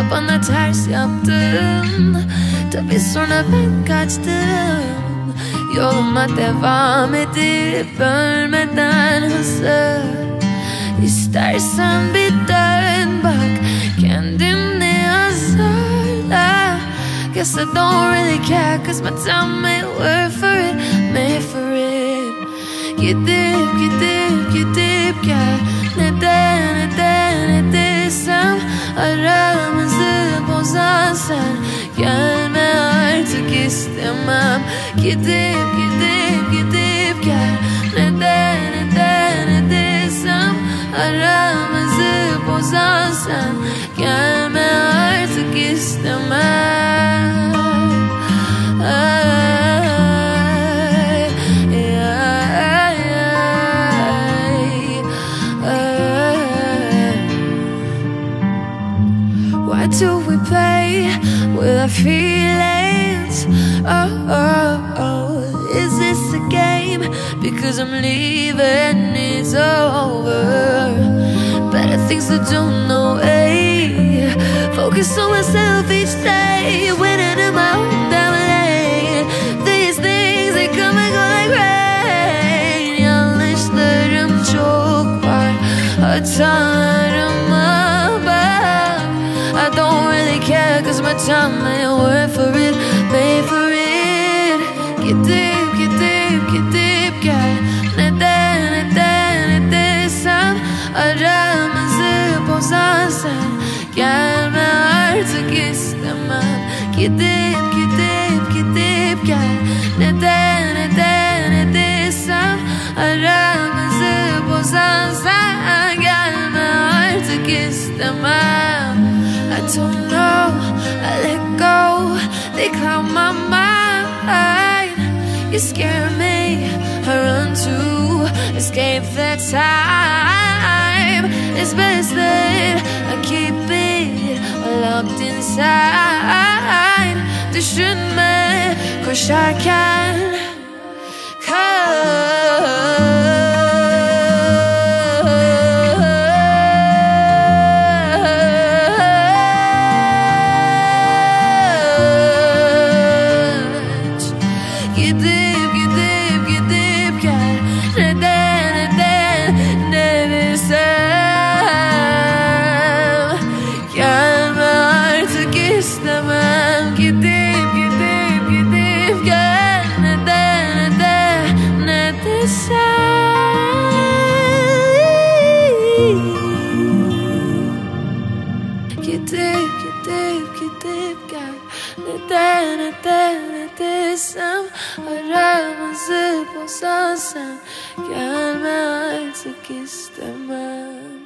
Ya bana ters yaptın, tabii sonra ben kaçtım. Yoluma devam edip ölmeden hazır. İstersen bir dön bak, kendini hazırla. Guess I don't really care, cause my time ain't worth for it, made for it. Gidip gel, neden desem aramızı bozan sen. Gelme artık istemem. Gidip gel, neden desem aramızı bozan sen. Gelme artık istemem. Why do we play with our feelings? Is this a game? Because I'm leaving, it's over. Better things to do, no way. Focus on myself each day, winning in my own damn lane. These things, they come and go like rain. Yanlışlarım çok var, hatalarım var. I don't really care, cause my time ain't worth for it, made for it. Gidip gel, neden desem aramızı bozan sen. Gelme artık istemem. Gidip gel, neden desem aramızı bozan sen. Gelme artık istemem. I don't know, I let go, they cloud my mind. You scare me, I run to escape the time. It's best that I keep it locked inside. Düşünme koşarken kal. Gidip gel, neden desem. Gelme artık istemem. Gidip gel, neden desem. Gidip gel, neden desem aramızı bozan sen. Gelme artık istemem.